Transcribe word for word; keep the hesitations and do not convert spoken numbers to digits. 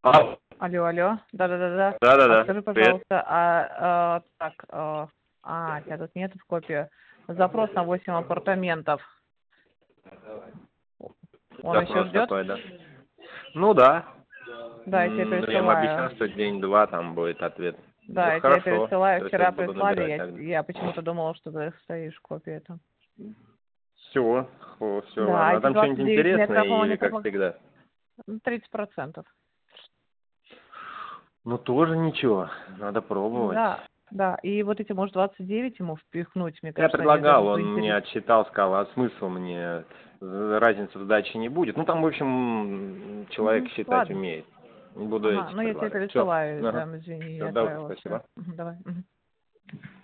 А, Алло, алло. Да-да-да-да. А да-да-да. скажи, Привет. пожалуйста, а, а, так, а, а, тебя тут нет в копии. Запрос на восемь апартаментов. Он еще Запрос ждет? такой, да. Ну да. Да, я тебе М, Я им пересылаю. обещал, что день-два там будет ответ. Да, Вот я тебе хорошо. пересылаю. То есть Вчера сейчас буду прислали, набирать я, тогда. я почему-то думала, что ты стоишь в копии это. Все, все, Да, а ладно. А эти там двадцать что-нибудь девять интересное метров он или не как помог. всегда? тридцать процентов. Ну тоже ничего. Надо пробовать. Да, да. И вот эти, может, двадцать девять ему впихнуть, мне Я кажется, они даже предлагал, он мне поинтереснее. отчитал, сказал, а смысл мне, разницы в сдаче не будет. Ну там, в общем, человек Угу. считать Ладно. умеет. Буду Ага, эти ну я тебе предлагать. Все. пересылаю, Ага. да, извини, Все, я давай, отправила все. спасибо. Давай. Мгм.